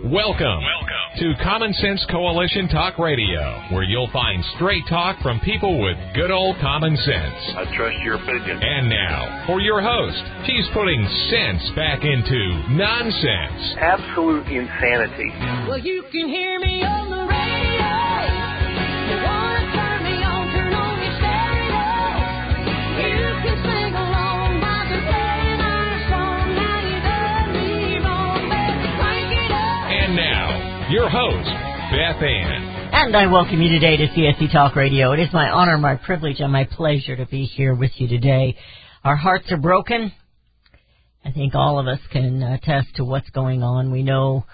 Welcome to Common Sense Coalition Talk Radio, where you'll find straight talk from people with good old common sense. I trust your opinion. And now, for your host, he's putting sense back into nonsense. Absolute insanity. Well, you can hear me on the radio. You want to turn me on, turn on your stereo. You can sing along while they're playing our song. Now you done me wrong, baby, crank it up. And now, your host, Beth Ann. And I welcome you today to CSC Talk Radio. It is my honor, my privilege, and my pleasure to be here with you today. Our hearts are broken. I think all of us can attest to what's going on. We know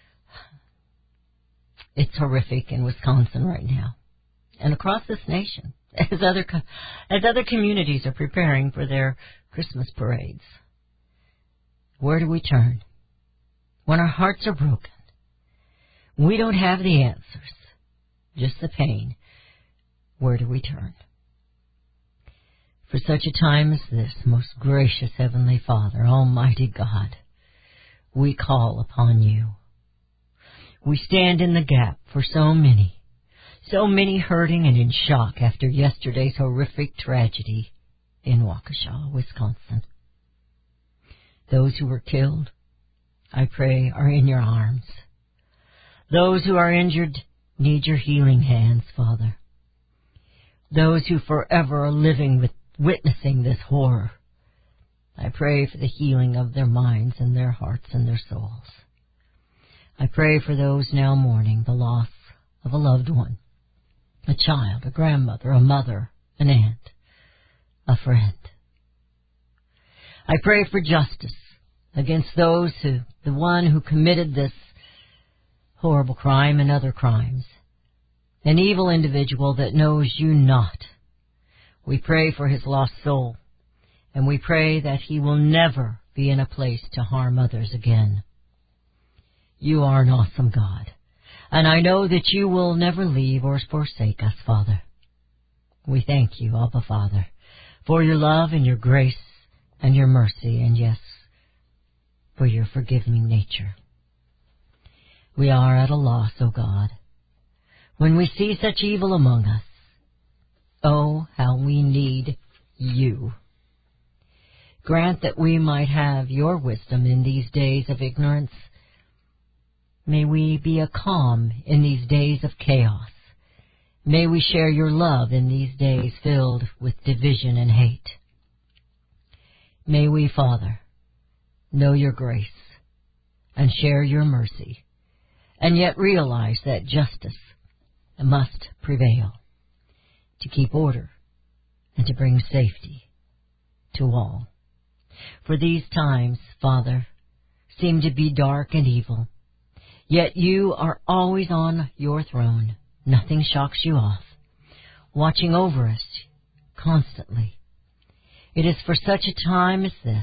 it's horrific in Wisconsin right now and across this nation as other communities are preparing for their Christmas parades. Where do we turn? When our hearts are broken, we don't have the answers, just the pain. Where do we turn? For such a time as this, most gracious Heavenly Father, Almighty God, we call upon you. We stand in the gap for so many hurting and in shock after yesterday's horrific tragedy in Waukesha, Wisconsin. Those who were killed, I pray, are in your arms. Those who are injured need your healing hands, Father. Those who forever are living witnessing this horror, I pray for the healing of their minds and their hearts and their souls. I pray for those now mourning the loss of a loved one, a child, a grandmother, a mother, an aunt, a friend. I pray for justice against the one who committed this horrible crime and other crimes, an evil individual that knows you not. We pray for his lost soul, and we pray that he will never be in a place to harm others again. You are an awesome God, and I know that you will never leave or forsake us, Father. We thank you, Abba Father, for your love and your grace and your mercy, and yes, for your forgiving nature. We are at a loss, O God, when we see such evil among us. Oh, how we need you. Grant that we might have your wisdom in these days of ignorance. May we be a calm in these days of chaos. May we share your love in these days filled with division and hate. May we, Father, know your grace and share your mercy, and yet realize that justice must prevail to keep order and to bring safety to all. For these times, Father, seem to be dark and evil, yet you are always on your throne. Nothing shocks you off, watching over us constantly. It is for such a time as this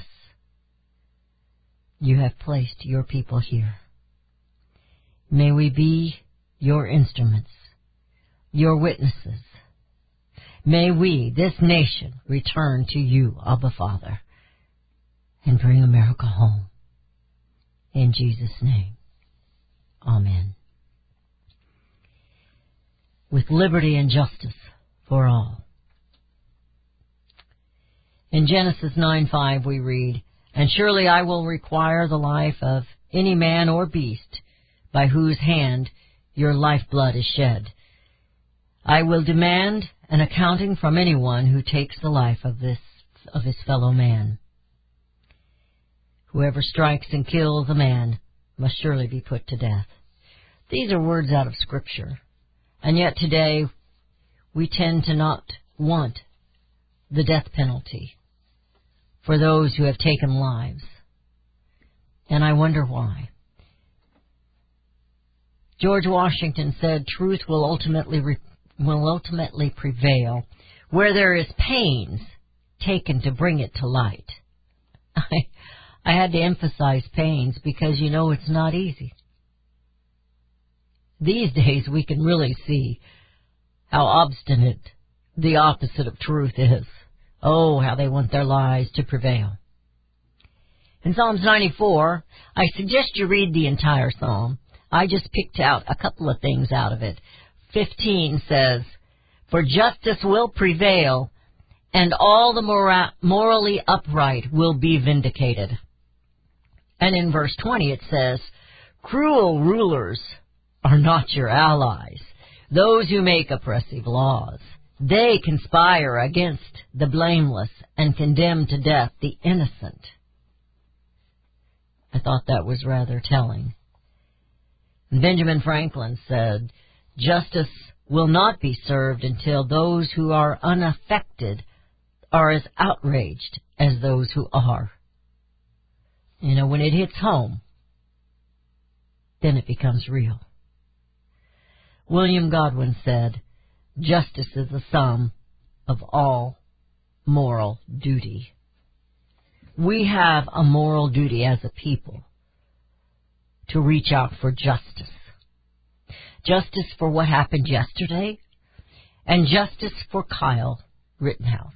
you have placed your people here. May we be your instruments, your witnesses. May we, this nation, return to you, Abba Father, and bring America home. In Jesus' name, amen. With liberty and justice for all. In Genesis 9:5 we read, "And surely I will require the life of any man or beast by whose hand your lifeblood is shed. I will demand an accounting from anyone who takes the life of his fellow man. Whoever strikes and kills a man must surely be put to death." These are words out of Scripture, and yet today we tend to not want the death penalty for those who have taken lives, and I wonder why. George Washington said, "Truth will ultimately prevail where there is pains taken to bring it to light." I had to emphasize pains because, it's not easy. These days we can really see how obstinate the opposite of truth is. Oh, how they want their lies to prevail. In Psalms 94, I suggest you read the entire psalm. I just picked out a couple of things out of it. 15 says, "For justice will prevail, and all the morally upright will be vindicated." And in verse 20 it says, "Cruel rulers are not your allies, those who make oppressive laws. They conspire against the blameless and condemn to death the innocent." I thought that was rather telling. Benjamin Franklin said, "Justice will not be served until those who are unaffected are as outraged as those who are." You know, when it hits home, then it becomes real. William Godwin said, "Justice is the sum of all moral duty." We have a moral duty as a people to reach out for justice. Justice for what happened yesterday, and justice for Kyle Rittenhouse.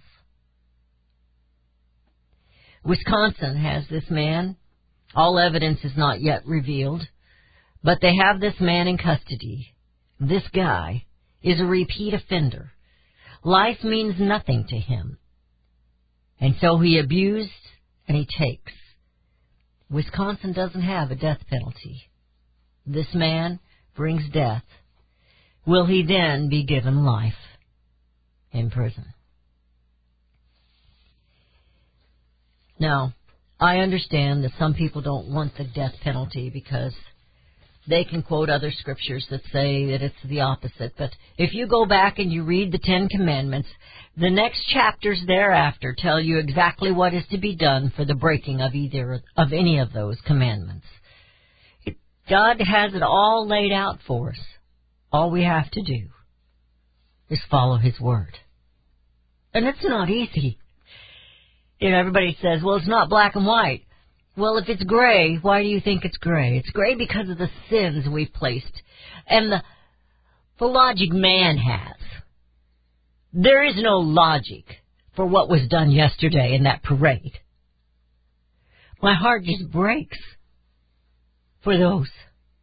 Wisconsin has this man. All evidence is not yet revealed, but they have this man in custody. This guy is a repeat offender. Life means nothing to him. And so he abused and he takes. Wisconsin doesn't have a death penalty. This man brings death. Will he then be given life in prison? Now, I understand that some people don't want the death penalty because they can quote other scriptures that say that it's the opposite. But if you go back and you read the 10 Commandments, the next chapters thereafter tell you exactly what is to be done for the breaking of any of those commandments. God has it all laid out for us. All we have to do is follow His Word. And it's not easy. You know, everybody says, well, it's not black and white. Well, if it's gray, why do you think it's gray? It's gray because of the sins we've placed and the logic man has. There is no logic for what was done yesterday in that parade. My heart just breaks for those.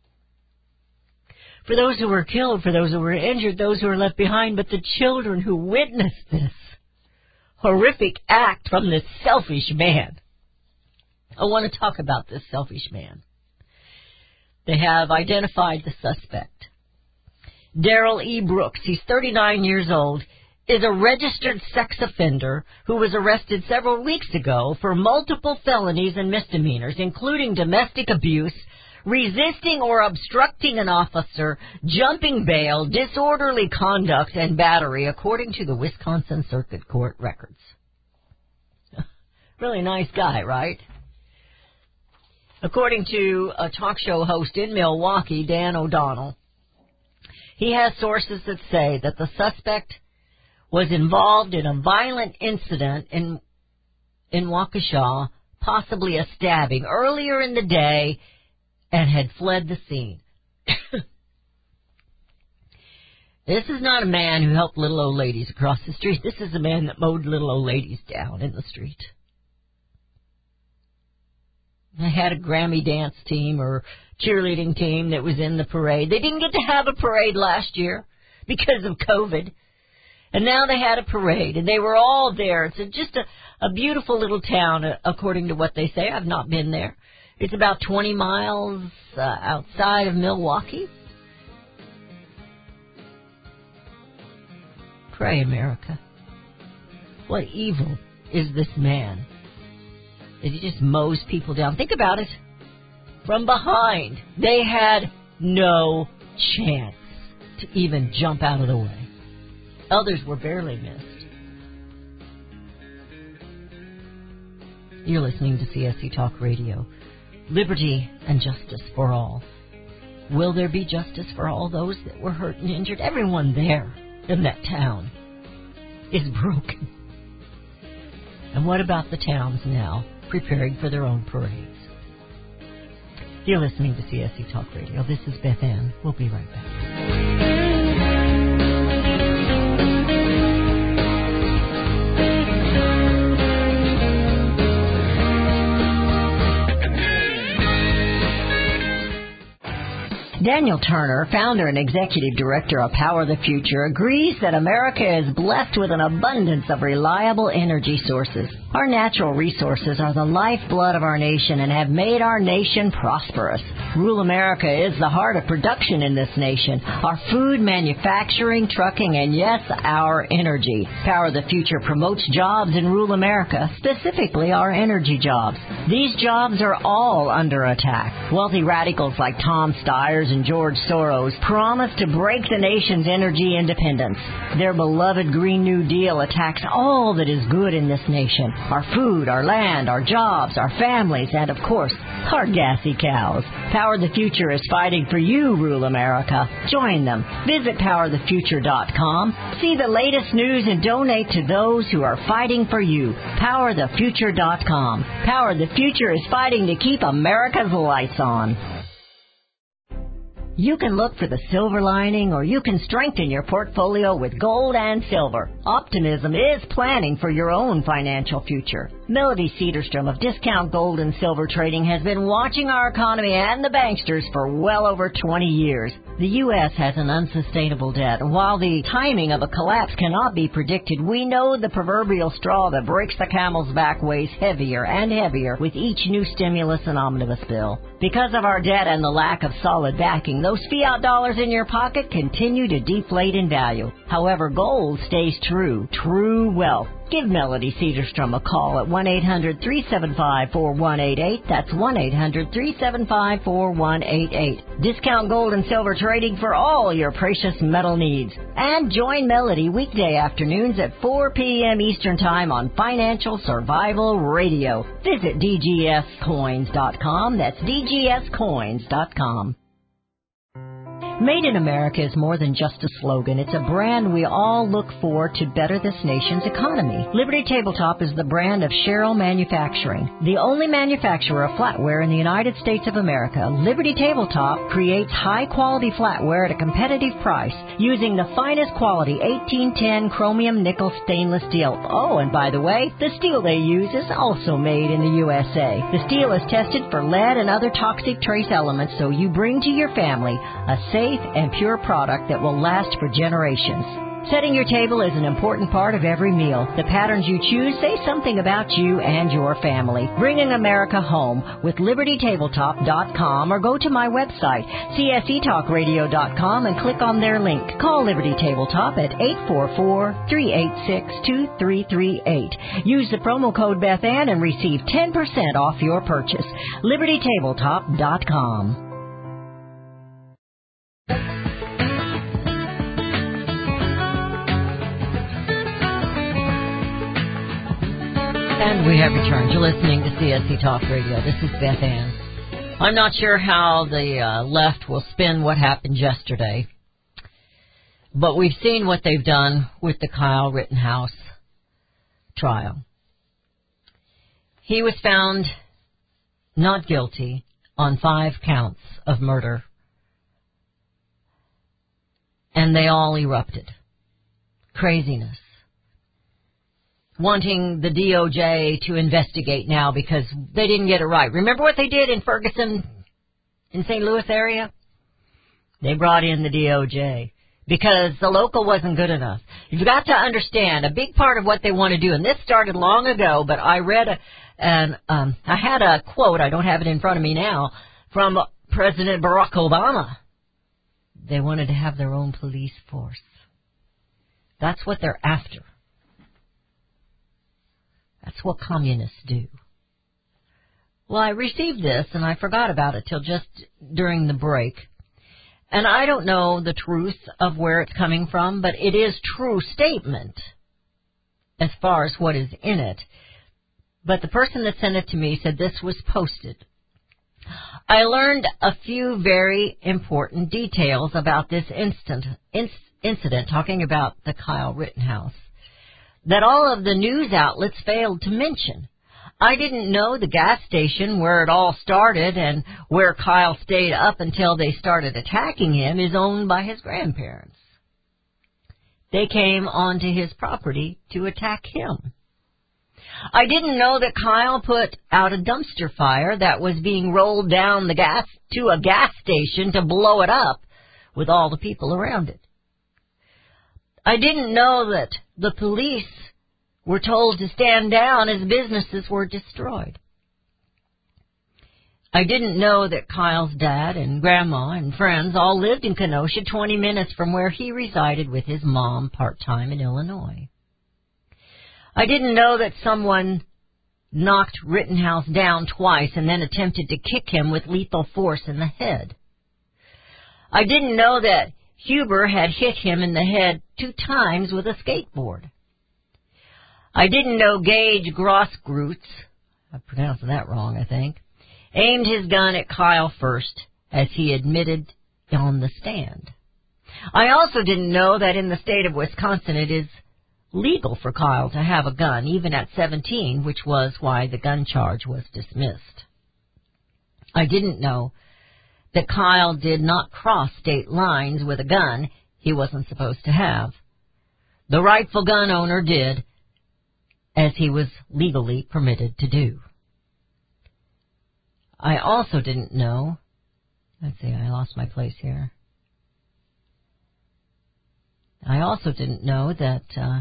For those who were killed, for those who were injured, those who were left behind, but the children who witnessed this horrific act from this selfish man. I want to talk about this selfish man. They have identified the suspect. Darrell E. Brooks, he's 39 years old, is a registered sex offender who was arrested several weeks ago for multiple felonies and misdemeanors, including domestic abuse, resisting or obstructing an officer, jumping bail, disorderly conduct, and battery, according to the Wisconsin Circuit Court records. Really nice guy, right? According to a talk show host in Milwaukee, Dan O'Donnell, he has sources that say that the suspect was involved in a violent incident in Waukesha, possibly a stabbing, earlier in the day, and had fled the scene. This is not a man who helped little old ladies across the street. This is a man that mowed little old ladies down in the street. They had a Grammy dance team or cheerleading team that was in the parade. They didn't get to have a parade last year because of COVID. And now they had a parade, and they were all there. It's just a beautiful little town, according to what they say. I've not been there. It's about 20 miles outside of Milwaukee. Pray, America. What evil is this man? That he just mows people down. Think about it. From behind, they had no chance to even jump out of the way. Others were barely missed. You're listening to CSC Talk Radio. Liberty and justice for all. Will there be justice for all those that were hurt and injured? Everyone there in that town is broken. And what about the towns now preparing for their own parades? You're listening to CSC Talk Radio. This is Beth Ann. We'll be right back. Daniel Turner, founder and executive director of Power the Future, agrees that America is blessed with an abundance of reliable energy sources. Our natural resources are the lifeblood of our nation and have made our nation prosperous. Rural America is the heart of production in this nation. Our food, manufacturing, trucking, and yes, our energy. Power the Future promotes jobs in rural America, specifically our energy jobs. These jobs are all under attack. Wealthy radicals like Tom Stiers and George Soros promise to break the nation's energy independence. Their beloved Green New Deal attacks all that is good in this nation. Our food, our land, our jobs, our families, and of course, our gassy cows. Power the Future is fighting for you, rural America. Join them. Visit PowerTheFuture.com. See the latest news and donate to those who are fighting for you. PowerTheFuture.com. Power the Future is fighting to keep America's lights on. You can look for the silver lining, or you can strengthen your portfolio with gold and silver. Optimism is planning for your own financial future. Melody Cedarstrom of Discount Gold and Silver Trading has been watching our economy and the banksters for well over 20 years. The U.S. has an unsustainable debt, and while the timing of a collapse cannot be predicted, we know the proverbial straw that breaks the camel's back weighs heavier and heavier with each new stimulus and omnibus bill. Because of our debt and the lack of solid backing, those fiat dollars in your pocket continue to deflate in value. However, gold stays true wealth. Give Melody Cedarstrom a call at 1-800-375-4188. That's 1-800-375-4188. Discount Gold and Silver Trading for all your precious metal needs. And join Melody weekday afternoons at 4 p.m. Eastern Time on Financial Survival Radio. Visit DGScoins.com. That's DGScoins.com. Made in America is more than just a slogan. It's a brand we all look for to better this nation's economy. Liberty Tabletop is the brand of Sherrill Manufacturing, the only manufacturer of flatware in the United States of America. Liberty Tabletop creates high-quality flatware at a competitive price using the finest quality 1810 chromium nickel stainless steel. Oh, and by the way, the steel they use is also made in the USA. The steel is tested for lead and other toxic trace elements, so you bring to your family a safe and pure product that will last for generations. Setting your table is an important part of every meal. The patterns you choose say something about you and your family. Bringing America home with LibertyTabletop.com, or go to my website, CSETalkRadio.com, and click on their link. Call Liberty Tabletop at 844-386-2338. Use the promo code BethAnn and receive 10% off your purchase. LibertyTabletop.com. And we have returned. You're listening to CSC Talk Radio. This is Beth Ann. I'm not sure how the left will spin what happened yesterday, but we've seen what they've done with the Kyle Rittenhouse trial. He was found not guilty on 5 counts of murder, and they all erupted. Craziness. Wanting the DOJ to investigate now because they didn't get it right. Remember what they did in Ferguson, in St. Louis area? They brought in the DOJ because the local wasn't good enough. You've got to understand, a big part of what they want to do, and this started long ago, but I read I had a quote, I don't have it in front of me now, from President Barack Obama. They wanted to have their own police force. That's what they're after. That's what communists do. Well, I received this, and I forgot about it till just during the break. And I don't know the truth of where it's coming from, but it is true statement as far as what is in it. But the person that sent it to me said this was posted. I learned a few very important details about this incident, talking about the Kyle Rittenhouse, that all of the news outlets failed to mention. I didn't know the gas station where it all started and where Kyle stayed up until they started attacking him is owned by his grandparents. They came onto his property to attack him. I didn't know that Kyle put out a dumpster fire that was being rolled down to a gas station to blow it up with all the people around it. I didn't know that the police were told to stand down as businesses were destroyed. I didn't know that Kyle's dad and grandma and friends all lived in Kenosha, 20 minutes from where he resided with his mom part-time in Illinois. I didn't know that someone knocked Rittenhouse down twice and then attempted to kick him with lethal force in the head. I didn't know that Huber had hit him in the head 2 times with a skateboard. I didn't know Gage Grosskreutz, I pronounced that wrong, I think, aimed his gun at Kyle first, as he admitted on the stand. I also didn't know that in the state of Wisconsin it is legal for Kyle to have a gun, even at 17, which was why the gun charge was dismissed. I didn't know that Kyle did not cross state lines with a gun he wasn't supposed to have. The rightful gun owner did, as he was legally permitted to do. I also didn't know, let's see, I lost my place here. I also didn't know that,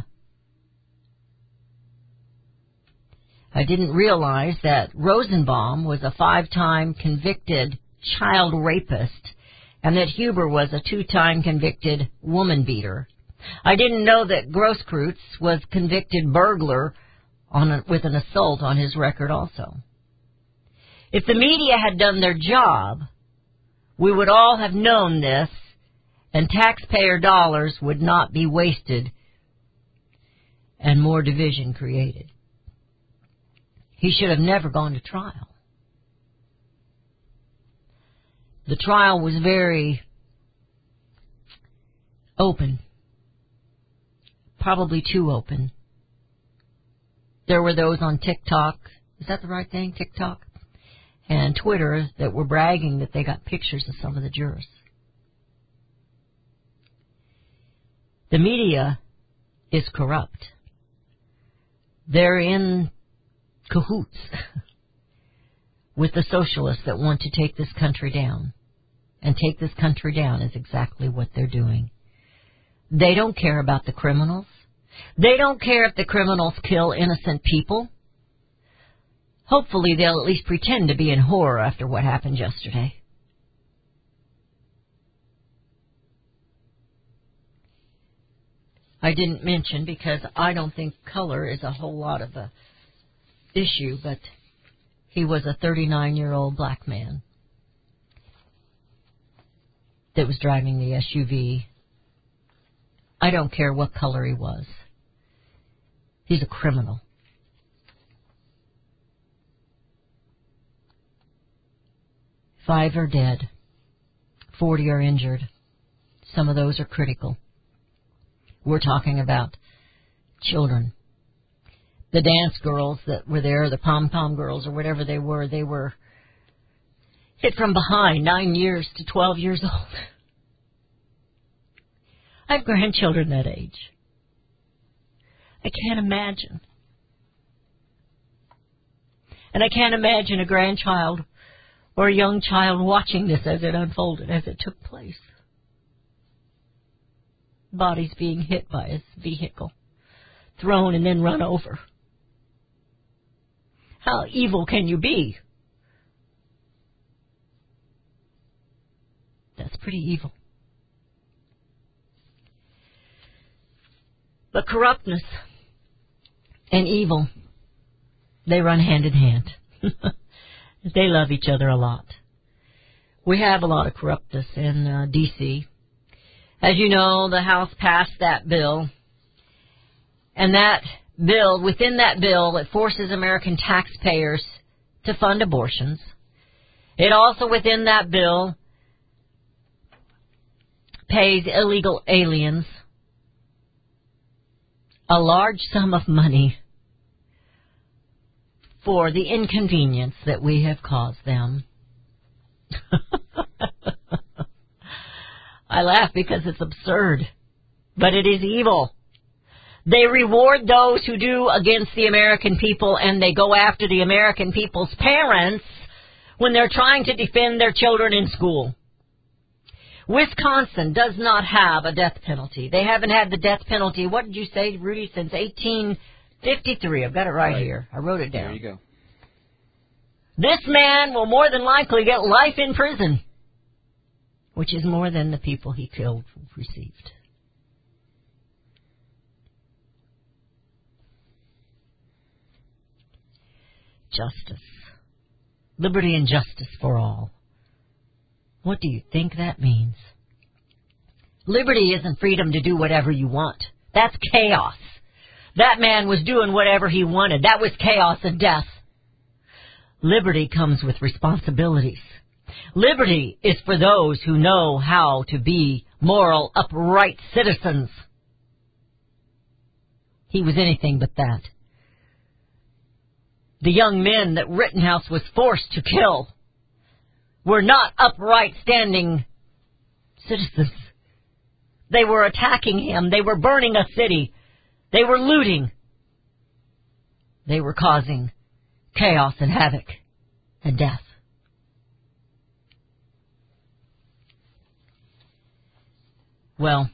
I didn't realize that Rosenbaum was a 5-time convicted child rapist and that Huber was a 2-time convicted woman beater. I didn't know that Grosskreutz was convicted burglar with an assault on his record also. If the media had done their job, we would all have known this, and taxpayer dollars would not be wasted and more division created. He should have never gone to trial. The trial was very open, probably too open. There were those on TikTok, is that the right thing, TikTok? And Twitter that were bragging that they got pictures of some of the jurors. The media is corrupt. They're in cahoots with the socialists that want to take this country down. And take this country down is exactly what they're doing. They don't care about the criminals. They don't care if the criminals kill innocent people. Hopefully they'll at least pretend to be in horror after what happened yesterday. I didn't mention, because I don't think color is a whole lot of a issue, but he was a 39-year-old black man that was driving the SUV. I don't care what color he was. He's a criminal. 5 are dead. 40 are injured. Some of those are critical. We're talking about children. The dance girls that were there, the pom-pom girls or whatever they were hit from behind, 9 years to 12 years old. I have grandchildren that age. I can't imagine. And I can't imagine a grandchild or a young child watching this as it unfolded, as it took place. Bodies being hit by a vehicle, thrown and then run over. How evil can you be? That's pretty evil. But corruptness and evil, they run hand in hand. They love each other a lot. We have a lot of corruptness in D.C. As you know, the House passed that bill. And that bill, within that bill, it forces American taxpayers to fund abortions. It also, within that bill, pays illegal aliens a large sum of money for the inconvenience that we have caused them. I laugh because it's absurd, but it is evil. They reward those who do against the American people, and they go after the American people's parents when they're trying to defend their children in school. Wisconsin does not have a death penalty. They haven't had the death penalty, what did you say, Rudy, since 1853. I've got it right here. I wrote it down. There you go. This man will more than likely get life in prison, which is more than the people he killed received. Justice. Liberty and justice for all. What do you think that means? Liberty isn't freedom to do whatever you want. That's chaos. That man was doing whatever he wanted. That was chaos and death. Liberty comes with responsibilities. Liberty is for those who know how to be moral, upright citizens. He was anything but that. The young men that Rittenhouse was forced to kill were not upright, standing citizens. They were attacking him. They were burning a city. They were looting. They were causing chaos and havoc and death. Well,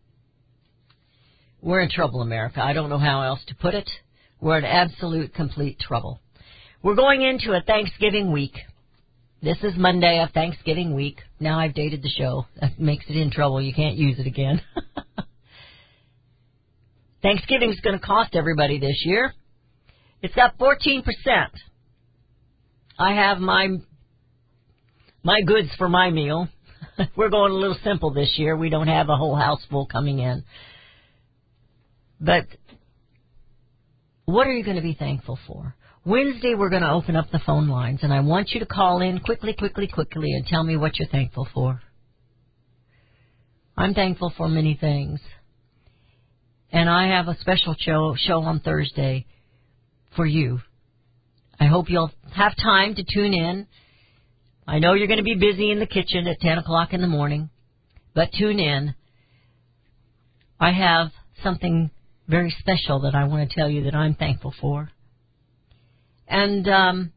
we're in trouble, America. I don't know how else to put it. We're in absolute, complete trouble. We're going into a Thanksgiving week. This is Monday of Thanksgiving week. Now I've dated the show. That makes it in trouble. You can't use it again. Thanksgiving's going to cost everybody this year. It's got 14%. I have my goods for my meal. We're going a little simple this year. We don't have a whole house full coming in. But what are you going to be thankful for? Wednesday, we're going to open up the phone lines, and I want you to call in quickly, and tell me what you're thankful for. I'm thankful for many things. And I have a special show on Thursday for you. I hope you'll have time to tune in. I know you're going to be busy in the kitchen at 10 o'clock in the morning, but tune in. I have something very special that I want to tell you that I'm thankful for. And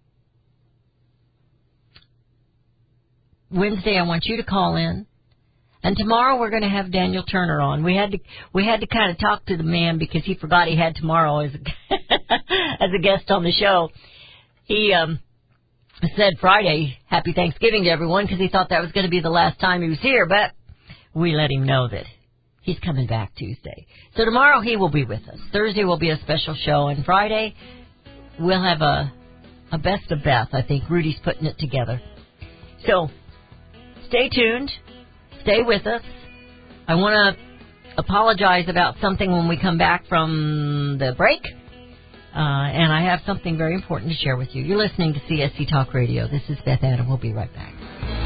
Wednesday, I want you to call in. And tomorrow we're going to have Daniel Turner on. We had to kind of talk to the man because he forgot he had tomorrow as a guest on the show. He said Friday, Happy Thanksgiving to everyone, because he thought that was going to be the last time he was here. But we let him know that he's coming back Tuesday. So tomorrow he will be with us. Thursday will be a special show, and Friday we'll have a best of Beth. I think Rudy's putting it together. So stay tuned. Stay with us. I want to apologize about something when we come back from the break. And I have something very important to share with you. You're listening to CSC Talk Radio. This is Beth Ann, and we'll be right back.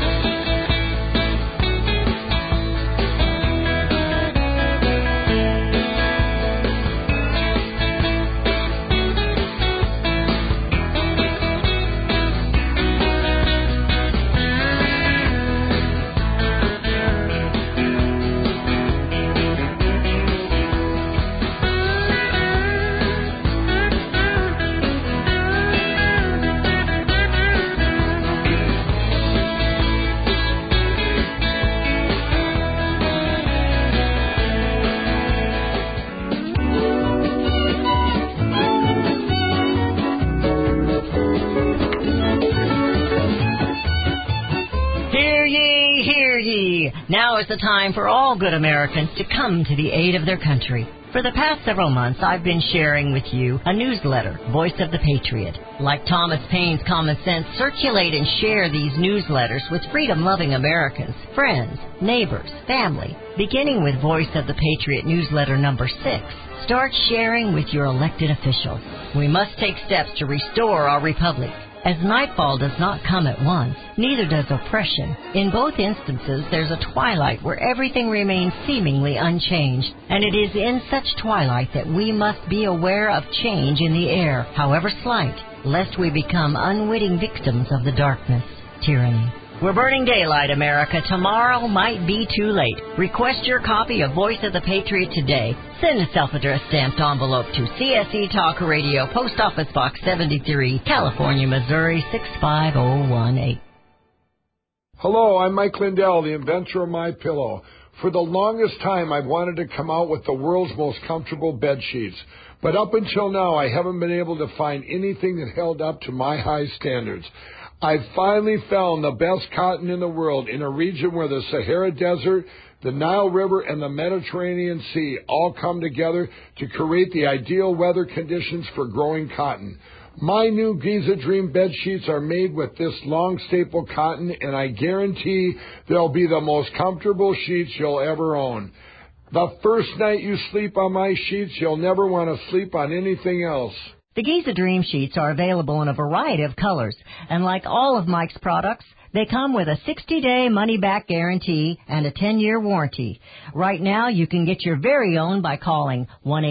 Now is the time for all good Americans to come to the aid of their country. For the past several months, I've been sharing with you a newsletter, Voice of the Patriot. Like Thomas Paine's Common Sense, circulate and share these newsletters with freedom-loving Americans, friends, neighbors, family. Beginning with Voice of the Patriot newsletter number 6, start sharing with your elected officials. We must take steps to restore our republic. As nightfall does not come at once, neither does oppression. In both instances, there's a twilight where everything remains seemingly unchanged, and it is in such twilight that we must be aware of change in the air, however slight, lest we become unwitting victims of the darkness, tyranny. We're burning daylight, America. Tomorrow might be too late. Request your copy of Voice of the Patriot today. Send a self-addressed stamped envelope to CSE Talk Radio, Post Office Box 73, California, Missouri 65018. Hello, I'm Mike Lindell, the inventor of MyPillow. For the longest time, I've wanted to come out with the world's most comfortable bed sheets. But up until now, I haven't been able to find anything that held up to my high standards. I finally found the best cotton in the world in a region where the Sahara Desert, the Nile River, and the Mediterranean Sea all come together to create the ideal weather conditions for growing cotton. My new Giza Dream bed sheets are made with this long staple cotton, and I guarantee they'll be the most comfortable sheets you'll ever own. The first night you sleep on my sheets, you'll never want to sleep on anything else. The Giza Dream Sheets are available in a variety of colors, and like all of Mike's products, they come with a 60-day money-back guarantee and a 10-year warranty. Right now, you can get your very own by calling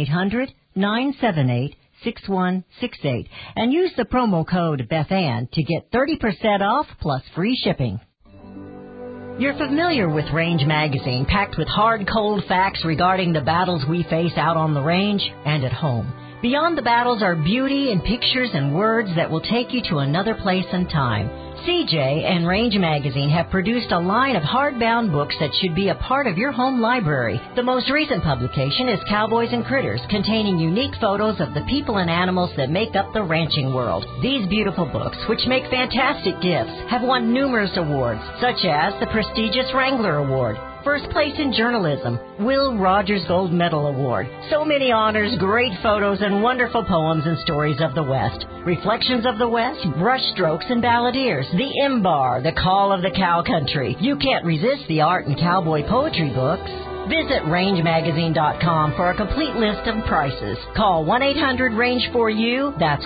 1-800-978-6168 and use the promo code BethAnn to get 30% off plus free shipping. You're familiar with Range Magazine, packed with hard, cold facts regarding the battles we face out on the range and at home. Beyond the battles are beauty and pictures and words that will take you to another place and time. CJ and Range Magazine have produced a line of hardbound books that should be a part of your home library. The most recent publication is Cowboys and Critters, containing unique photos of the people and animals that make up the ranching world. These beautiful books, which make fantastic gifts, have won numerous awards, such as the prestigious Wrangler Award, First Place in Journalism, Will Rogers Gold Medal Award. So many honors, great photos, and wonderful poems and stories of the West. Reflections of the West, Brushstrokes and Balladeers, The M-Bar, The Call of the Cow Country. You can't resist the art and cowboy poetry books. Visit rangemagazine.com for a complete list of prices. Call 1-800-RANGE-4U. That's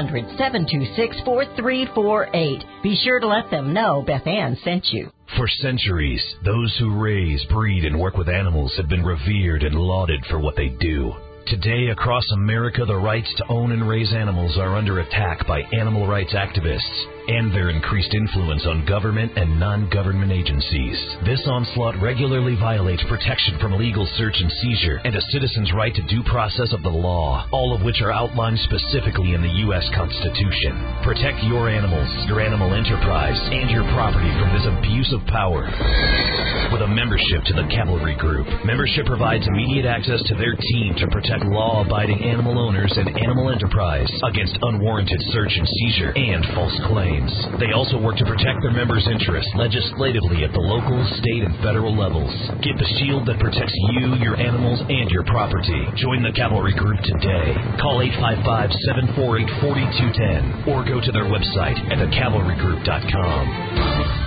1-800-726-4348. Be sure to let them know Beth Ann sent you. For centuries, those who raise, breed, and work with animals have been revered and lauded for what they do. Today, across America, the rights to own and raise animals are under attack by animal rights activists and their increased influence on government and non-government agencies. This onslaught regularly violates protection from illegal search and seizure and a citizen's right to due process of the law, all of which are outlined specifically in the U.S. Constitution. Protect your animals, your animal enterprise, and your property from this abuse of power. With a membership to the Cavalry Group, membership provides immediate access to their team to protect law-abiding animal owners and animal enterprise against unwarranted search and seizure and false claims. They also work to protect their members' interests legislatively at the local, state, and federal levels. Get the shield that protects you, your animals, and your property. Join the Cavalry Group today. Call 855-748-4210 or go to their website at thecavalrygroup.com.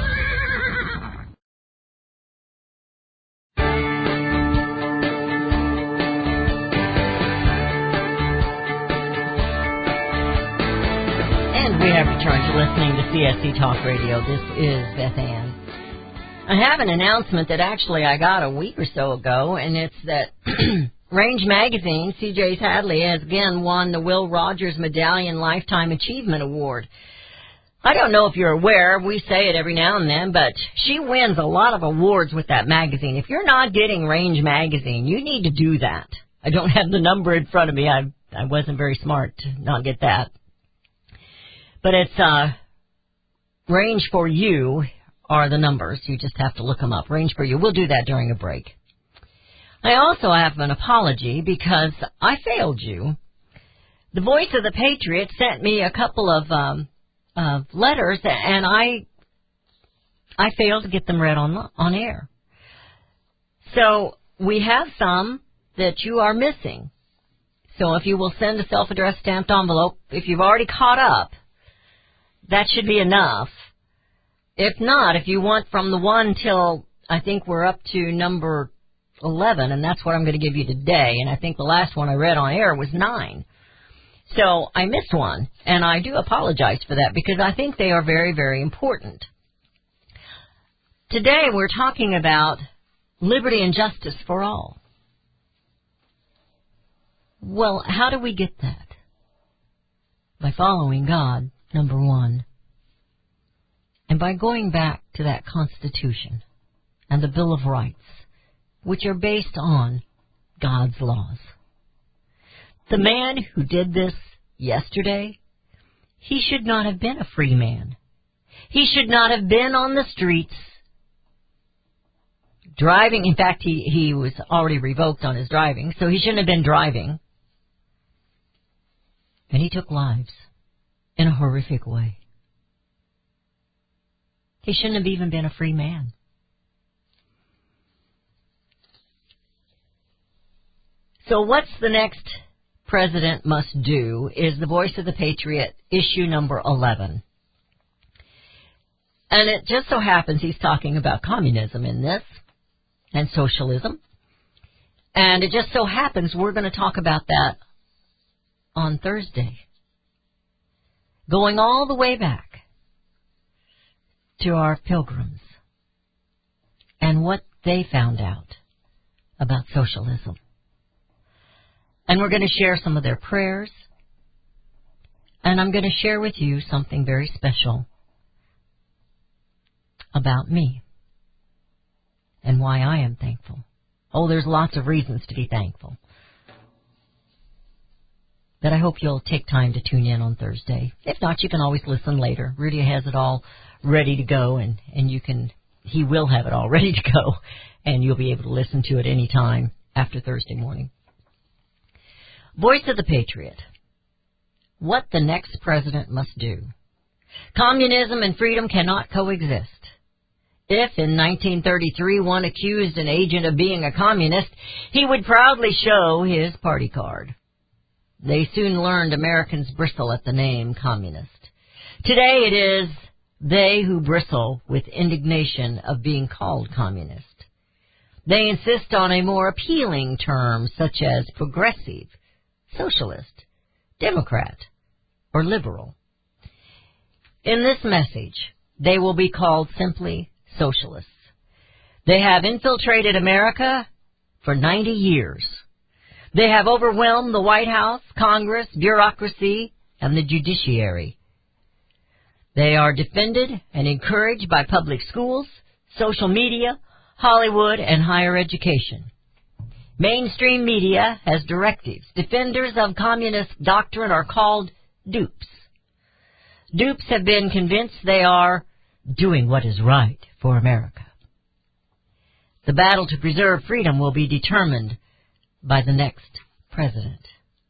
We have returned to listening to CSC Talk Radio. This is Beth Ann. I have an announcement that actually I got a week or so ago, and it's that Range Magazine, CJ Hadley, has again won the Will Rogers Medallion Lifetime Achievement Award. I don't know if you're aware, we say it every now and then, but she wins a lot of awards with that magazine. If you're not getting Range Magazine, you need to do that. I don't have the number in front of me. I wasn't very smart to not get that. But it's Range for You are the numbers. You just have to look them up. Range for You. We'll do that during a break. I also have an apology because I failed you. The Voice of the Patriot sent me a couple of letters, and I failed to get them read on air. So we have some that you are missing. So if you will send a self-addressed stamped envelope, if you've already caught up, that should be enough. If not, if you want from the 1 till I think we're up to number 11, and that's what I'm going to give you today, and I think the last one I read on air was 9. So I missed one, and I do apologize for that because I think they are very, very important. Today we're talking about liberty and justice for all. Well, how do we get that? By following God, number 1. And by going back to that Constitution and the Bill of Rights, which are based on God's laws. The man who did this yesterday, he should not have been a free man. He should not have been on the streets driving. In fact, he was already revoked on his driving, so he shouldn't have been driving. And he took lives in a horrific way. He shouldn't have even been a free man. So what's the next president must do is the Voice of the Patriot, issue number 11. And it just so happens he's talking about communism in this and socialism. And it just so happens we're going to talk about that on Thursday. Going all the way back to our pilgrims and what they found out about socialism. And we're going to share some of their prayers. And I'm going to share with you something very special about me and why I am thankful. Oh, there's lots of reasons to be thankful. But I hope you'll take time to tune in on Thursday. If not, you can always listen later. Rudy has it all ready to go, and he will have it all ready to go, and you'll be able to listen to it any time after Thursday morning. Voice of the Patriot. What the next president must do. Communism and freedom cannot coexist. If in 1933 one accused an agent of being a communist, he would proudly show his party card. They soon learned Americans bristle at the name communist. Today it is they who bristle with indignation of being called communist. They insist on a more appealing term such as progressive, socialist, Democrat, or liberal. In this message, they will be called simply socialists. They have infiltrated America for 90 years. They have overwhelmed the White House, Congress, bureaucracy, and the judiciary. They are defended and encouraged by public schools, social media, Hollywood, and higher education. Mainstream media has directives. Defenders of communist doctrine are called dupes. Dupes have been convinced they are doing what is right for America. The battle to preserve freedom will be determined by the next president.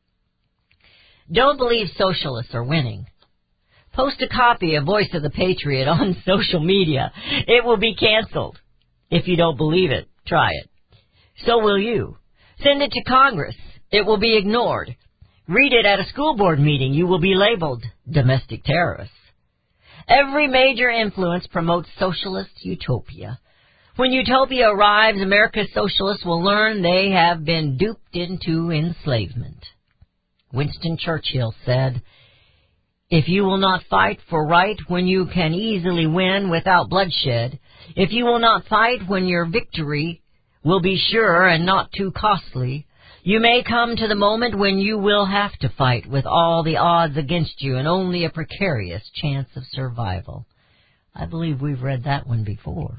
Don't believe socialists are winning. Post a copy of Voice of the Patriot on social media. It will be canceled. If you don't believe it, try it. So will you. Send it to Congress. It will be ignored. Read it at a school board meeting. You will be labeled domestic terrorists. Every major influence promotes socialist utopia. When utopia arrives, America's socialists will learn they have been duped into enslavement. Winston Churchill said, "If you will not fight for right when you can easily win without bloodshed, if you will not fight when your victory will be sure and not too costly, you may come to the moment when you will have to fight with all the odds against you and only a precarious chance of survival." I believe we've read that one before.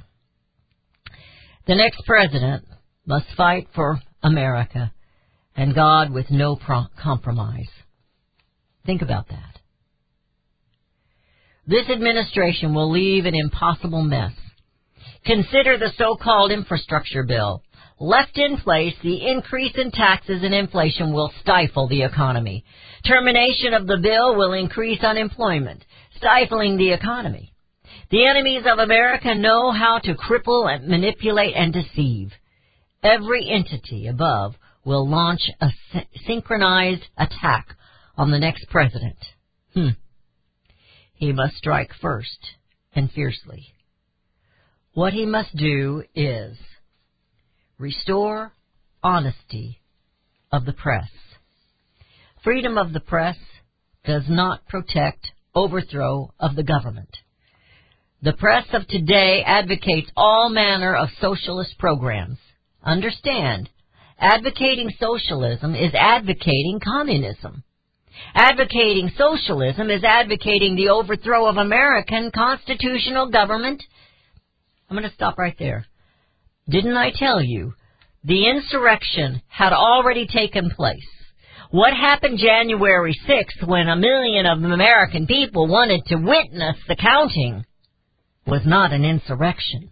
The next president must fight for America and God with no compromise. Think about that. This administration will leave an impossible mess. Consider the so-called infrastructure bill. Left in place, the increase in taxes and inflation will stifle the economy. Termination of the bill will increase unemployment, stifling the economy. The enemies of America know how to cripple and manipulate and deceive. Every entity above will launch a synchronized attack on the next president. He must strike first and fiercely. What he must do is restore honesty of the press. Freedom of the press does not protect overthrow of the government. The press of today advocates all manner of socialist programs. Understand, advocating socialism is advocating communism. Advocating socialism is advocating the overthrow of American constitutional government. I'm going to stop right there. Didn't I tell you the insurrection had already taken place? What happened January 6th when 1 million of American people wanted to witness the counting was not an insurrection.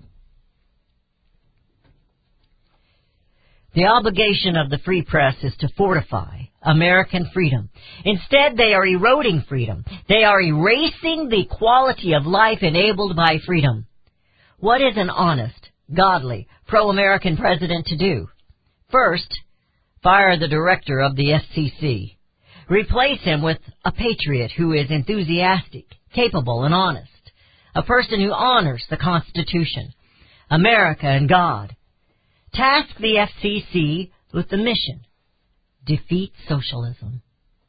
The obligation of the free press is to fortify American freedom. Instead, they are eroding freedom. They are erasing the quality of life enabled by freedom. What is an honest, godly, pro-American president to do? First, fire the director of the FCC. Replace him with a patriot who is enthusiastic, capable, and honest. A person who honors the Constitution, America, and God. Task the FCC with the mission: defeat socialism.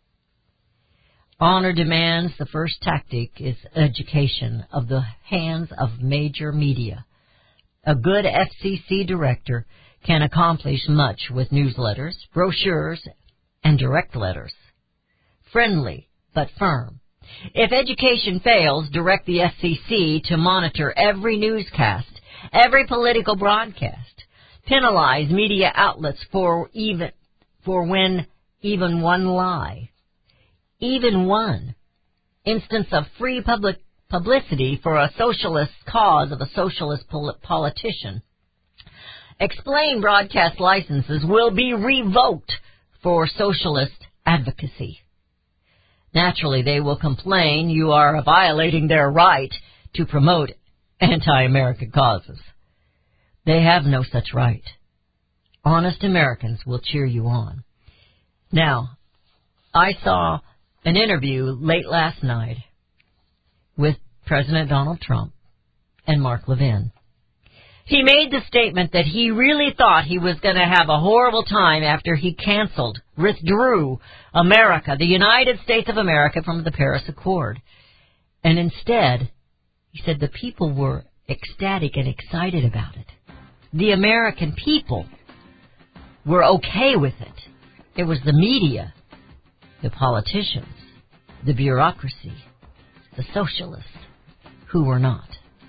Honor demands the first tactic is education of the hands of major media. A good FCC director can accomplish much with newsletters, brochures, and direct letters. Friendly, but firm. If education fails, direct the FCC to monitor every newscast, every political broadcast. Penalize media outlets for when even one lie, even one instance of free public publicity for a socialist cause of a socialist politician. Explain broadcast licenses will be revoked for socialist advocacy. Naturally, they will complain you are violating their right to promote anti-American causes. They have no such right. Honest Americans will cheer you on. Now, I saw an interview late last night with President Donald Trump and Mark Levin. He made the statement that he really thought he was going to have a horrible time after he withdrew America, the United States of America, from the Paris Accord. And instead, he said the people were ecstatic and excited about it. The American people were okay with it. It was the media, the politicians, the bureaucracy, the socialists who were not.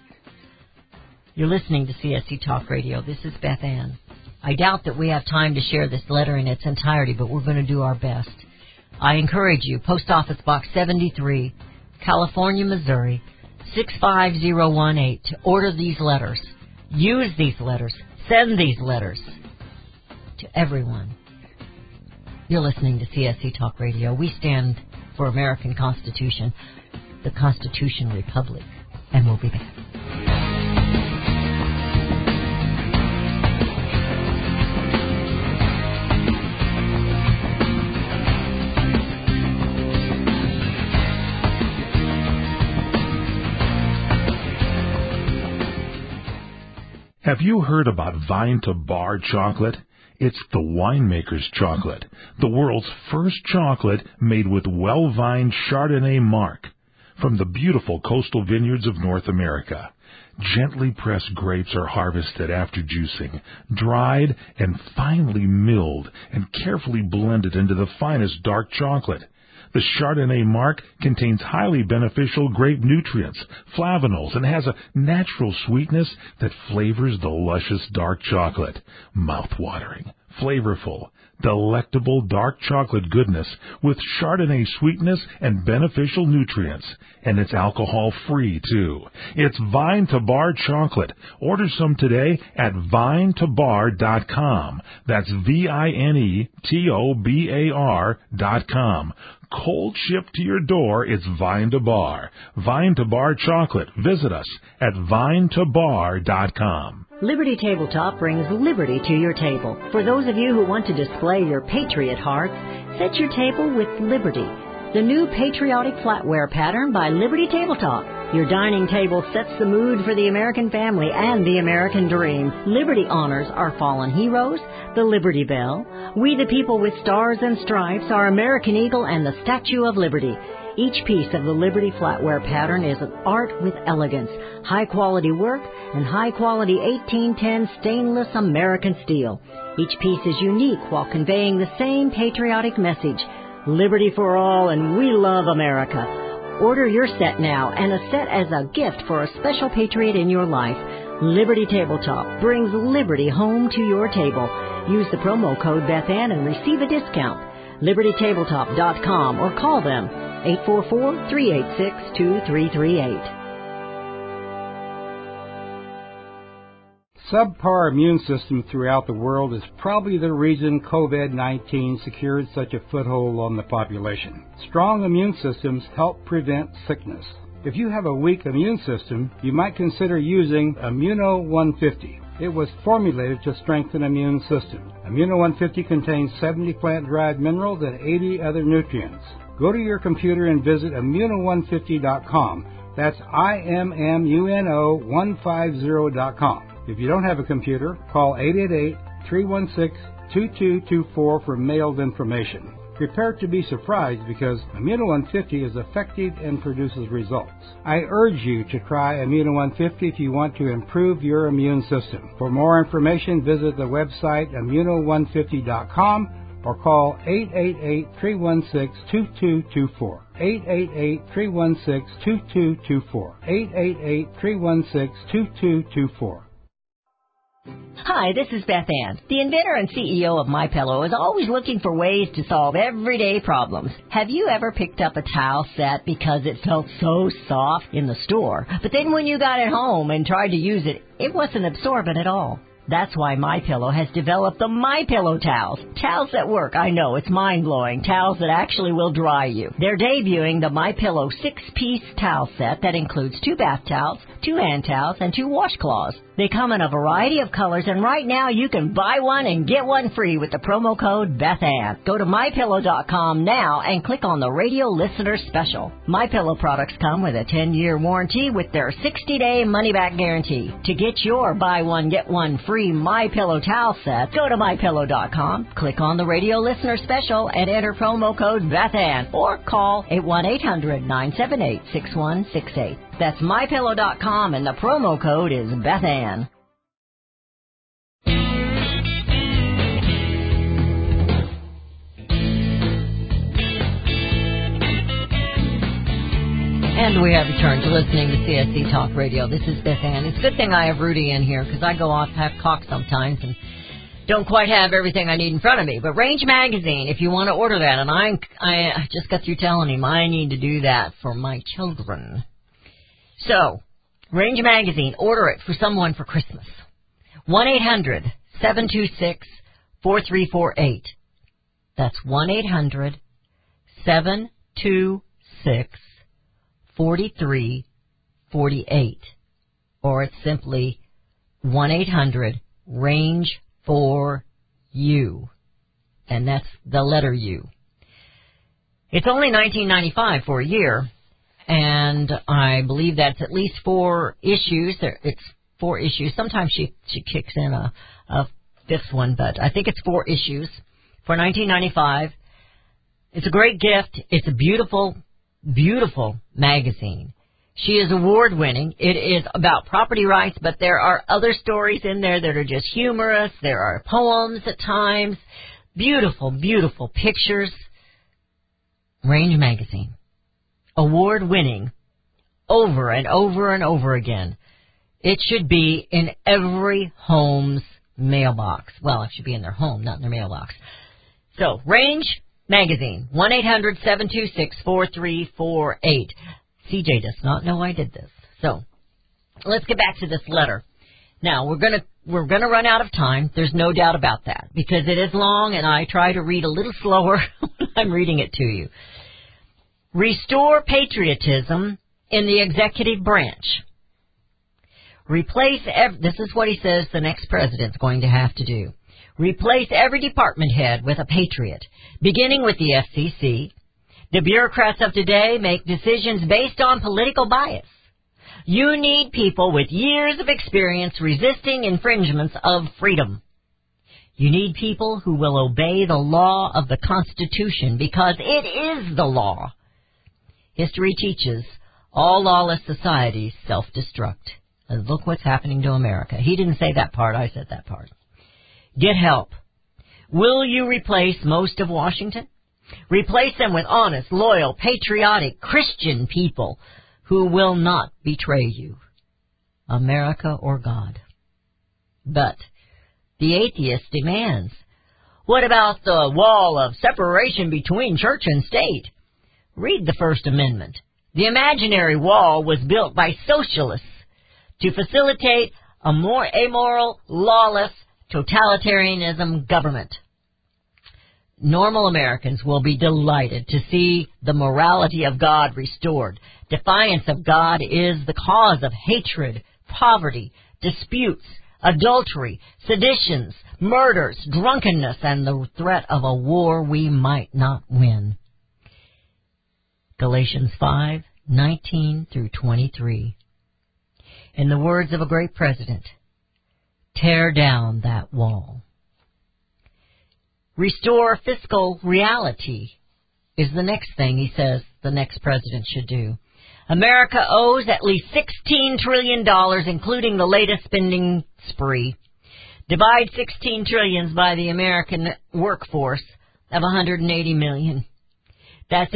You're listening to CSC Talk Radio. This is Beth Ann. I doubt that we have time to share this letter in its entirety, but we're going to do our best. I encourage you, Post Office Box 73, California, Missouri, 65018, to order these letters. Use these letters. Send these letters to everyone. You're listening to CSC Talk Radio. We stand for American Constitution, the Constitution Republic, and we'll be back. Have you heard about Vine to Bar chocolate? It's the winemaker's chocolate, the world's first chocolate made with well-vined Chardonnay marc from the beautiful coastal vineyards of North America. Gently pressed grapes are harvested after juicing, dried and finely milled and carefully blended into the finest dark chocolate. The Chardonnay marc contains highly beneficial grape nutrients, flavonols, and has a natural sweetness that flavors the luscious dark chocolate. Mouth-watering, flavorful, delectable dark chocolate goodness with Chardonnay sweetness and beneficial nutrients. And it's alcohol-free, too. It's Vine to Bar chocolate. Order some today at vinetobar.com. That's VINETOBAR.com. Cold shipped to your door, it's Vine to Bar. Vine to Bar chocolate. Visit us at vinetobar.com. Liberty Tabletop brings liberty to your table. For those of you who want to display your patriot heart, set your table with Liberty, the new patriotic flatware pattern by Liberty Tabletop. Your dining table sets the mood for the American family and the American dream. Liberty honors our fallen heroes, the Liberty Bell, We the People with Stars and Stripes, our American Eagle, and the Statue of Liberty. Each piece of the Liberty flatware pattern is an art with elegance, high-quality work, and high-quality 1810 stainless American steel. Each piece is unique while conveying the same patriotic message. Liberty for all, and we love America. Order your set now and a set as a gift for a special patriot in your life. Liberty Tabletop brings liberty home to your table. Use the promo code BethAnn and receive a discount. LibertyTabletop.com or call them 844-386-2338. Subpar immune system throughout the world is probably the reason COVID-19 secured such a foothold on the population. Strong immune systems help prevent sickness. If you have a weak immune system, you might consider using Immuno 150. It was formulated to strengthen immune system. Immuno 150 contains 70 plant-derived minerals and 80 other nutrients. Go to your computer and visit Immuno150.com. That's IMMUNO150.com. If you don't have a computer, call 888-316-2224 for mailed information. Prepare to be surprised because Immuno 150 is effective and produces results. I urge you to try Immuno 150 if you want to improve your immune system. For more information, visit the website Immuno150.com or call 888-316-2224. 888-316-2224. 888-316-2224. Hi, this is Beth Ann. The inventor and CEO of MyPillow is always looking for ways to solve everyday problems. Have you ever picked up a towel set because it felt so soft in the store, but then when you got it home and tried to use it, it wasn't absorbent at all? That's why MyPillow has developed the MyPillow towels. Towels that work. I know, it's mind-blowing. Towels that actually will dry you. They're debuting the MyPillow 6-piece towel set that includes 2 bath towels, 2 hand towels, and 2 washcloths. They come in a variety of colors, and right now you can buy one and get one free with the promo code BethAnn. Go to MyPillow.com now and click on the Radio Listener Special. MyPillow products come with a 10-year warranty with their 60-day money-back guarantee. To get your buy one, get one free MyPillow towel set, go to MyPillow.com, click on the Radio Listener Special, and enter promo code BethAnn, or call 818-978-6168. That's MyPillow.com, and the promo code is BethAnn. And we have returned to listening to CSC Talk Radio. This is Beth Ann. It's a good thing I have Rudy in here because I go off half-cocked sometimes and don't quite have everything I need in front of me. But Range Magazine, if you want to order that, and I just got through telling him I need to do that for my children. So, Range Magazine, order it for someone for Christmas. 1-800-726-4348. That's 1-800-726-4348. Or it's simply 1-800-RANGE-4-U. And that's the letter U. It's only $19.95 for a year. And I believe that's at least 4 issues. It's 4 issues. Sometimes she kicks in a 5th one, but I think it's 4 issues for $19.95. It's a great gift. It's a beautiful, beautiful magazine. She is award-winning. It is about property rights, but there are other stories in there that are just humorous. There are poems at times. Beautiful, beautiful pictures. Range Magazine. Award-winning over and over and over again. It should be in every home's mailbox. Well, it should be in their home, not in their mailbox. So, Range Magazine, 1-800-726-4348. CJ does not know I did this. So, let's get back to this letter. Now, we're gonna run out of time. There's no doubt about that because it is long, and I try to read a little slower when I'm reading it to you. Restore patriotism in the executive branch. This is what he says the next president's going to have to do. Replace every department head with a patriot, beginning with the FCC. The bureaucrats of today make decisions based on political bias. You need people with years of experience resisting infringements of freedom. You need people who will obey the law of the Constitution because it is the law. History teaches all lawless societies self-destruct. And look what's happening to America. He didn't say that part. I said that part. Get help. Will you replace most of Washington? Replace them with honest, loyal, patriotic, Christian people who will not betray you, America or God. But the atheist demands, what about the wall of separation between church and state? Read the First Amendment. The imaginary wall was built by socialists to facilitate a more amoral, lawless, totalitarianism government. Normal Americans will be delighted to see the morality of God restored. Defiance of God is the cause of hatred, poverty, disputes, adultery, seditions, murders, drunkenness, and the threat of a war we might not win. Galatians 5:19 through 23. In the words of a great president, tear down that wall. Restore fiscal reality is the next thing he says the next president should do. America owes at least $16 trillion, including the latest spending spree. Divide 16 trillions by the American workforce of 180 million. That's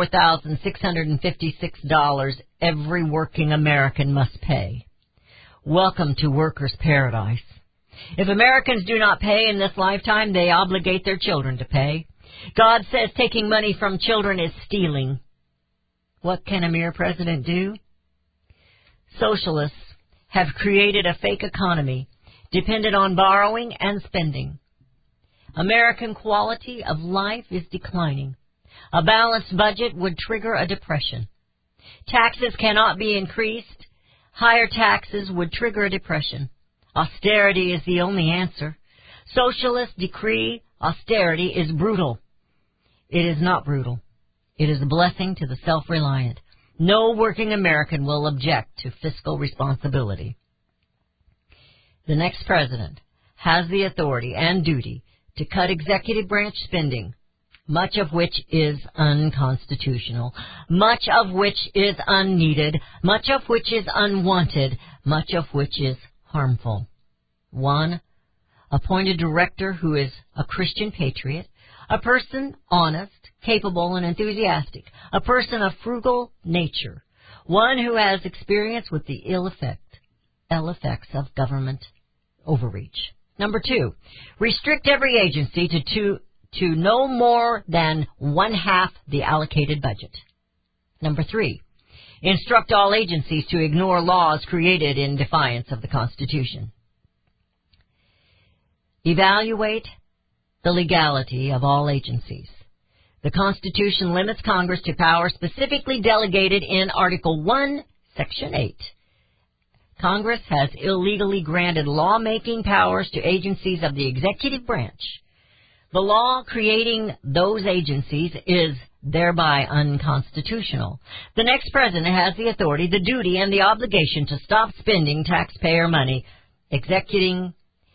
$84,656 every working American must pay. Welcome to workers' paradise. If Americans do not pay in this lifetime, they obligate their children to pay. God says taking money from children is stealing. What can a mere president do? Socialists have created a fake economy dependent on borrowing and spending. American quality of life is declining. A balanced budget would trigger a depression. Taxes cannot be increased. Higher taxes would trigger a depression. Austerity is the only answer. Socialists decree austerity is brutal. It is not brutal. It is a blessing to the self-reliant. No working American will object to fiscal responsibility. The next president has the authority and duty to cut executive branch spending, much of which is unconstitutional, much of which is unneeded, much of which is unwanted, much of which is harmful. 1. Appoint a director who is a Christian patriot, a person honest, capable, and enthusiastic, a person of frugal nature, one who has experience with the ill effects of government overreach. Number 2, restrict every agency to no more than 1/2 the allocated budget. Number 3, instruct all agencies to ignore laws created in defiance of the Constitution. Evaluate the legality of all agencies. The Constitution limits Congress to power specifically delegated in Article 1, Section 8. Congress has illegally granted lawmaking powers to agencies of the executive branch. The law creating those agencies is thereby unconstitutional. The next president has the authority, the duty, and the obligation to stop spending taxpayer money, executing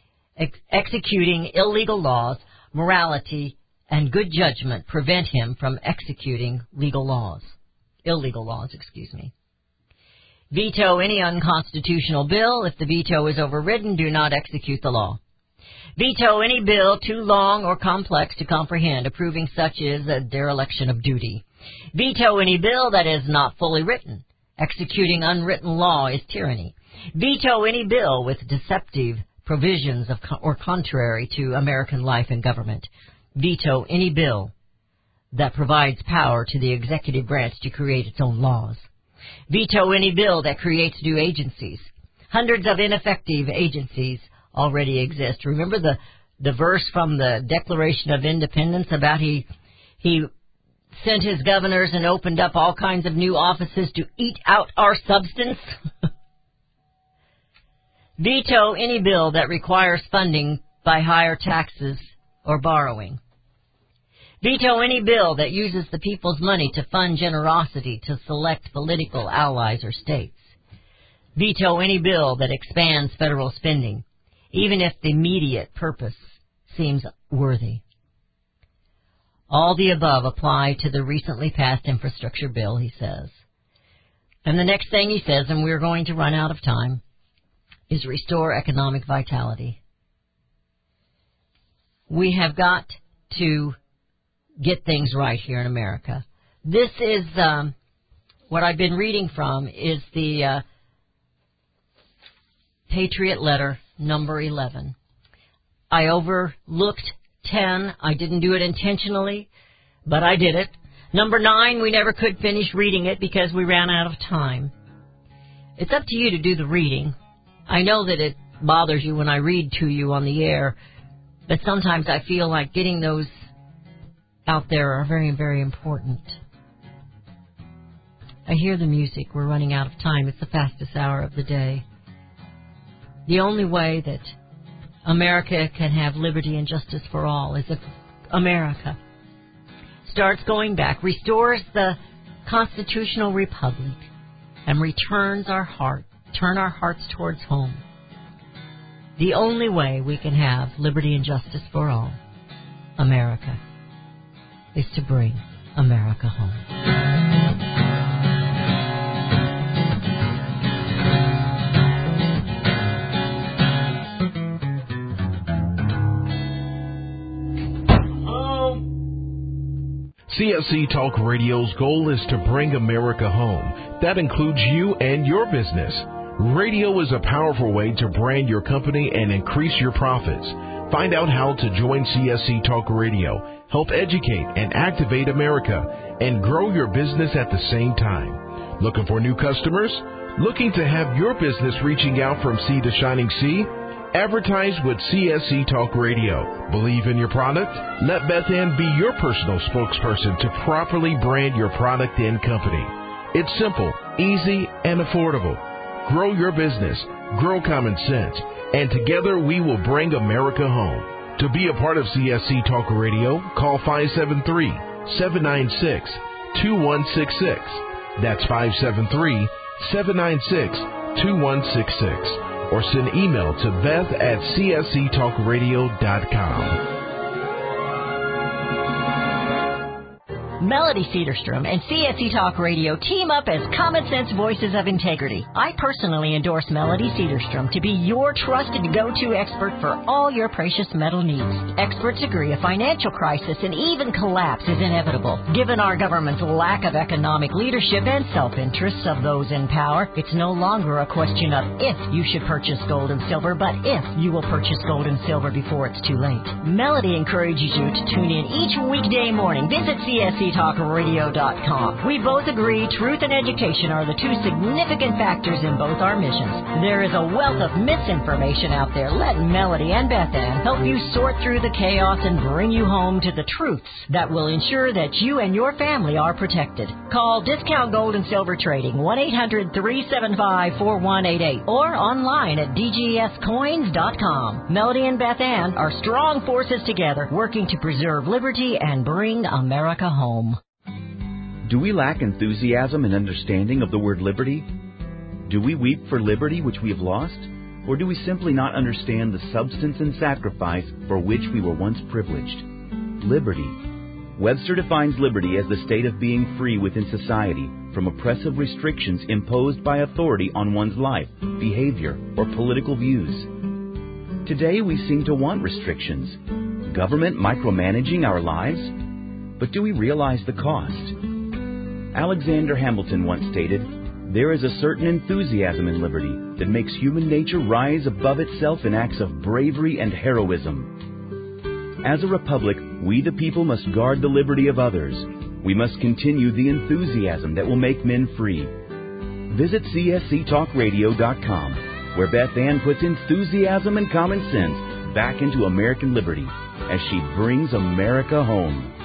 illegal laws. Morality and good judgment prevent him from executing illegal laws. Veto any unconstitutional bill. If the veto is overridden, do not execute the law. Veto any bill too long or complex to comprehend. Approving such is a dereliction of duty. Veto any bill that is not fully written. Executing unwritten law is tyranny. Veto any bill with deceptive provisions or contrary to American life and government. Veto any bill that provides power to the executive branch to create its own laws. Veto any bill that creates new agencies. Hundreds of ineffective agencies already exist. Remember the verse from the Declaration of Independence about he sent his governors and opened up all kinds of new offices to eat out our substance? Veto any bill that requires funding by higher taxes or borrowing. Veto any bill that uses the people's money to fund generosity to select political allies or states. Veto any bill that expands federal spending, even if the immediate purpose seems worthy. All the above apply to the recently passed infrastructure bill, he says. And the next thing he says, and we're going to run out of time, is restore economic vitality. We have got to get things right here in America. This is what I've been reading from is the Patriot Letter number 11. I overlooked 10. I didn't do it intentionally, but I did it. Number 9, we never could finish reading it because we ran out of time. It's up to you to do the reading. I know that it bothers you when I read to you on the air, but sometimes I feel like getting those out there are very, very important. I hear the music. We're running out of time. It's the fastest hour of the day. The only way that America can have liberty and justice for all is if America starts going back, restores the constitutional republic, and returns turn our hearts towards home. The only way we can have liberty and justice for all, America, is to bring America home. CSC Talk Radio's goal is to bring America home. That includes you and your business. Radio is a powerful way to brand your company and increase your profits. Find out how to join CSC Talk Radio, help educate and activate America, and grow your business at the same time. Looking for new customers? Looking to have your business reaching out from sea to shining sea? Advertise with CSC Talk Radio. Believe in your product? Let Beth Ann be your personal spokesperson to properly brand your product and company. It's simple, easy, and affordable. Grow your business, grow common sense, and together we will bring America home. To be a part of CSC Talk Radio, call 573-796-2166. That's 573-796-2166. Or send email to beth@csctalkradio.com. Melody Cedarstrom and CSC Talk Radio team up as Common Sense Voices of Integrity. I personally endorse Melody Cedarstrom to be your trusted go-to expert for all your precious metal needs. Experts agree a financial crisis and even collapse is inevitable. Given our government's lack of economic leadership and self-interests of those in power, it's no longer a question of if you should purchase gold and silver, but if you will purchase gold and silver before it's too late. Melody encourages you to tune in each weekday morning. Visit CSCTalkRadio.com. We both agree truth and education are the two significant factors in both our missions. There is a wealth of misinformation out there. Let Melody and Beth Ann help you sort through the chaos and bring you home to the truths that will ensure that you and your family are protected. Call Discount Gold and Silver Trading 1-800-375-4188 or online at dgscoins.com. Melody and Beth Ann are strong forces together working to preserve liberty and bring America home. Do we lack enthusiasm and understanding of the word liberty? Do we weep for liberty which we have lost? Or do we simply not understand the substance and sacrifice for which we were once privileged? Liberty. Webster defines liberty as the state of being free within society from oppressive restrictions imposed by authority on one's life, behavior, or political views. Today we seem to want restrictions. Government micromanaging our lives? But do we realize the cost? Alexander Hamilton once stated, "There is a certain enthusiasm in liberty that makes human nature rise above itself in acts of bravery and heroism." As a republic, we the people must guard the liberty of others. We must continue the enthusiasm that will make men free. Visit csctalkradio.com, where Beth Ann puts enthusiasm and common sense back into American liberty as she brings America home.